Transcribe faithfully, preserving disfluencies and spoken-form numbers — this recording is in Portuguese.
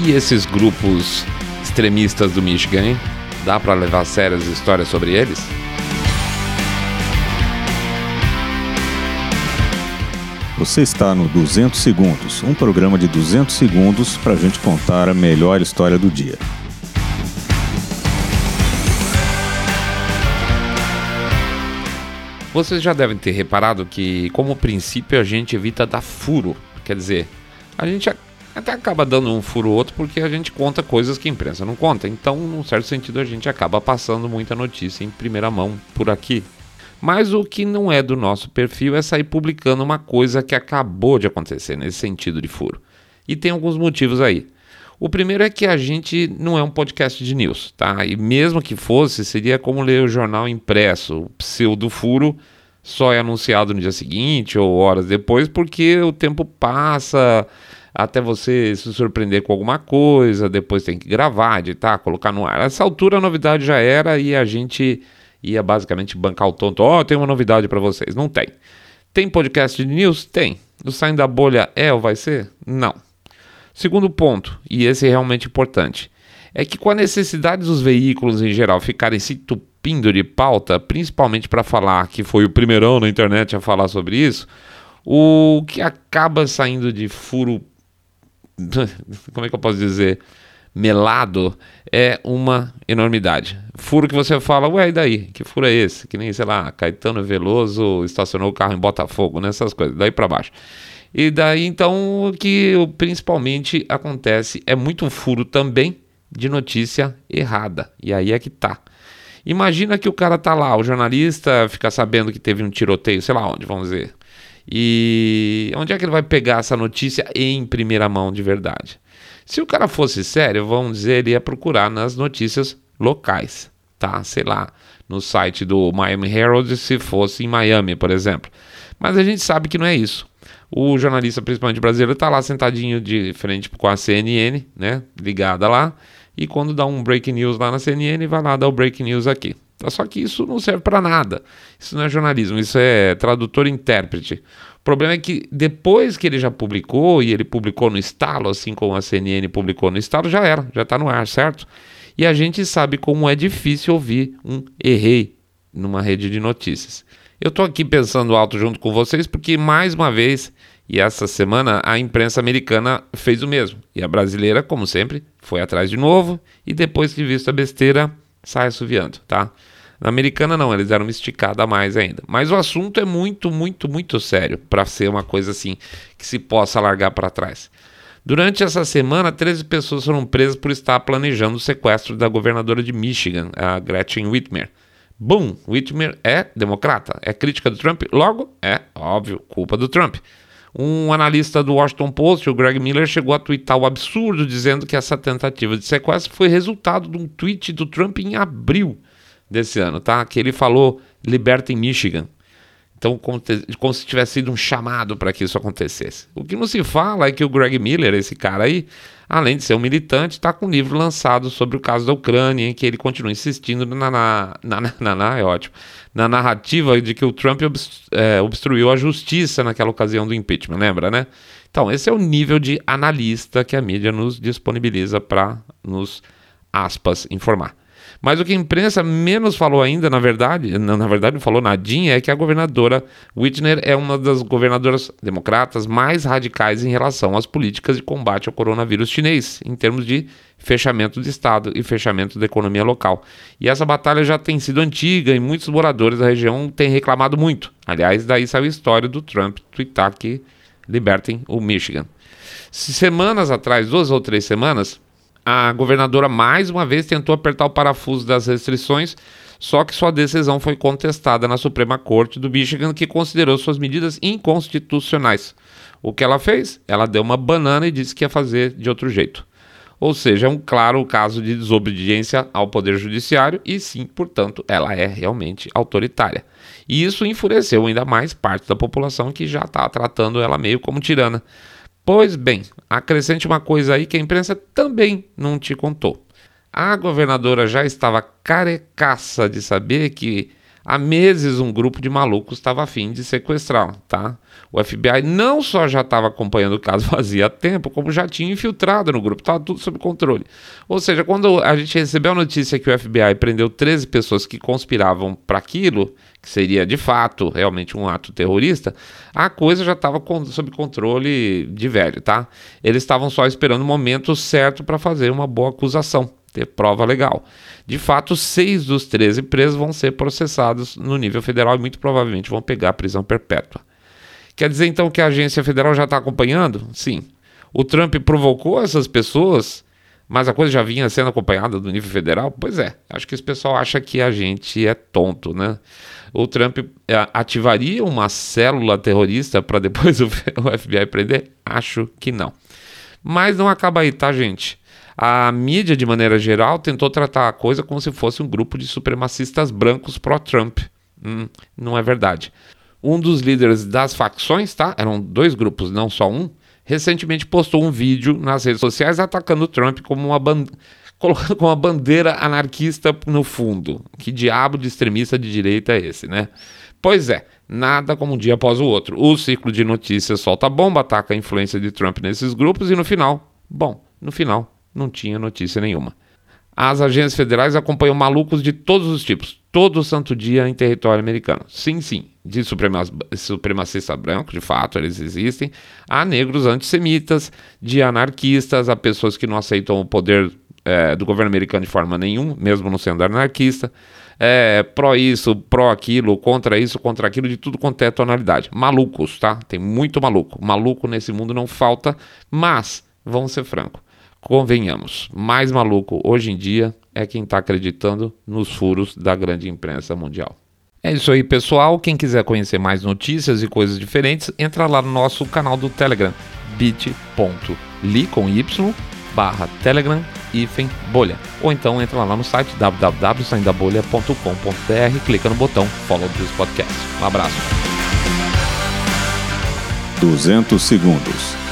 E esses grupos extremistas do Michigan, hein? Dá para levar a sério as histórias sobre eles? Você está no duzentos segundos, um programa de duzentos segundos para a gente contar a melhor história do dia. Vocês já devem ter reparado que, como princípio, a gente evita dar furo. Quer dizer, a gente até acaba dando um furo ou outro porque a gente conta coisas que a imprensa não conta. Então, num certo sentido, a gente acaba passando muita notícia em primeira mão por aqui. Mas o que não é do nosso perfil é sair publicando uma coisa que acabou de acontecer nesse sentido de furo. E tem alguns motivos aí. O primeiro é que a gente não é um podcast de news, tá? E mesmo que fosse, seria como ler o jornal impresso. O pseudo furo só é anunciado no dia seguinte ou horas depois, porque o tempo passa até você se surpreender com alguma coisa, depois tem que gravar, editar, colocar no ar. Nessa altura a novidade já era e a gente ia basicamente bancar o tonto. Ó, oh, tem uma novidade para vocês. Não tem. Tem podcast de news? Tem. O Saindo da Bolha é ou vai ser? Não. Segundo ponto, e esse é realmente importante, é que com a necessidade dos veículos em geral ficarem se entupindo de pauta, principalmente para falar que foi o primeirão na internet a falar sobre isso, o que acaba saindo de furo, como é que eu posso dizer, melado, é uma enormidade. Furo que você fala, ué, e daí? Que furo é esse? Que nem, sei lá, Caetano Veloso estacionou o carro em Botafogo, nessas coisas, daí para baixo. E daí, então, o que principalmente acontece é muito furo também de notícia errada. E aí é que tá. Imagina que o cara tá lá, o jornalista fica sabendo que teve um tiroteio, sei lá onde, vamos dizer. E onde é que ele vai pegar essa notícia em primeira mão de verdade? Se o cara fosse sério, vamos dizer, ele ia procurar nas notícias locais, tá? Sei lá, no site do Miami Herald, se fosse em Miami, por exemplo. Mas a gente sabe que não é isso. O jornalista, principalmente brasileiro, está lá sentadinho de frente com a C N N, né, ligada lá, e quando dá um breaking news lá na C N N, vai lá dar o breaking news aqui. Só que isso não serve para nada. Isso não é jornalismo, isso é tradutor e intérprete. O problema é que depois que ele já publicou, e ele publicou no estalo, assim como a C N N publicou no estalo, já era, já está no ar, certo? E a gente sabe como é difícil ouvir um errei numa rede de notícias. Eu estou aqui pensando alto junto com vocês porque, mais uma vez, e essa semana, a imprensa americana fez o mesmo. E a brasileira, como sempre, foi atrás de novo e depois que visto a besteira, sai assoviando, tá? Na americana não, eles deram uma esticada a mais ainda. Mas o assunto é muito, muito, muito sério para ser uma coisa assim que se possa largar para trás. Durante essa semana, treze pessoas foram presas por estar planejando o sequestro da governadora de Michigan, a Gretchen Whitmer. Bum, Whitmer é democrata, é crítica do Trump, logo é, óbvio, culpa do Trump. Um analista do Washington Post, o Greg Miller, chegou a twittar o absurdo dizendo que essa tentativa de sequestro foi resultado de um tweet do Trump em abril desse ano, tá? Que ele falou, libertem Michigan. Então, como, te, como se tivesse sido um chamado para que isso acontecesse. O que não se fala é que o Greg Miller, esse cara aí, além de ser um militante, está com um livro lançado sobre o caso da Ucrânia, em que ele continua insistindo na, na, na, na, na, na, é ótimo, na narrativa de que o Trump obst, é, obstruiu a justiça naquela ocasião do impeachment, lembra, né? Então, esse é o nível de analista que a mídia nos disponibiliza para nos, aspas, informar. Mas o que a imprensa menos falou ainda, na verdade, não, na verdade não falou nadinha, é que a governadora Whitmer é uma das governadoras democratas mais radicais em relação às políticas de combate ao coronavírus chinês, em termos de fechamento do Estado e fechamento da economia local. E essa batalha já tem sido antiga e muitos moradores da região têm reclamado muito. Aliás, daí saiu a história do Trump tweetar que libertem o Michigan. Semanas atrás, duas ou três semanas, a governadora mais uma vez tentou apertar o parafuso das restrições, só que sua decisão foi contestada na Suprema Corte do Michigan, que considerou suas medidas inconstitucionais. O que ela fez? Ela deu uma banana e disse que ia fazer de outro jeito. Ou seja, é um claro caso de desobediência ao Poder Judiciário e sim, portanto, ela é realmente autoritária. E isso enfureceu ainda mais parte da população que já está tratando ela meio como tirana. Pois bem, acrescente uma coisa aí que a imprensa também não te contou. A governadora já estava carecaça de saber que Há meses um grupo de malucos estava a fim de sequestrá-la, tá? O F B I não só já estava acompanhando o caso fazia tempo, como já tinha infiltrado no grupo, estava tudo sob controle. Ou seja, quando a gente recebeu a notícia que o F B I prendeu treze pessoas que conspiravam para aquilo, que seria de fato realmente um ato terrorista, a coisa já estava sob controle de velho, tá? Eles estavam só esperando o momento certo para fazer uma boa acusação, ter prova legal. De fato, seis dos treze presos vão ser processados no nível federal e muito provavelmente vão pegar prisão perpétua. Quer dizer então que a agência federal já está acompanhando? Sim. O Trump provocou essas pessoas, mas a coisa já vinha sendo acompanhada do nível federal? Pois é, acho que esse pessoal acha que a gente é tonto, né? O Trump é, ativaria uma célula terrorista para depois o, o F B I prender? Acho que não. Mas não acaba aí, tá, gente? A mídia, de maneira geral, tentou tratar a coisa como se fosse um grupo de supremacistas brancos pró-Trump. Hum, não é verdade. Um dos líderes das facções, tá? Eram dois grupos, não só um, recentemente postou um vídeo nas redes sociais atacando o Trump como uma ban... colocando com uma bandeira anarquista no fundo. Que diabo de extremista de direita é esse, né? Pois é, nada como um dia após o outro. O ciclo de notícias solta bomba, ataca a influência de Trump nesses grupos e no final, bom, no final não tinha notícia nenhuma. As agências federais acompanham malucos de todos os tipos, todo santo dia em território americano. Sim, sim, de suprema, supremacista branco, de fato, eles existem. Há negros antissemitas, de anarquistas, há pessoas que não aceitam o poder é, do governo americano de forma nenhuma, mesmo não sendo anarquista. É, pró isso, pró aquilo, contra isso, contra aquilo, de tudo quanto é tonalidade. Malucos, tá? Tem muito maluco. Maluco nesse mundo não falta, mas, vamos ser francos, convenhamos, mais maluco hoje em dia é quem está acreditando nos furos da grande imprensa mundial. É isso aí, pessoal. Quem quiser conhecer mais notícias e coisas diferentes, entra lá no nosso canal do Telegram, bit.ly com y, barra Telegram, hífen bolha. Ou então entra lá no site w w w ponto saindo da bolha ponto com ponto b r, clica no botão Follow this podcast. Um abraço. duzentos segundos.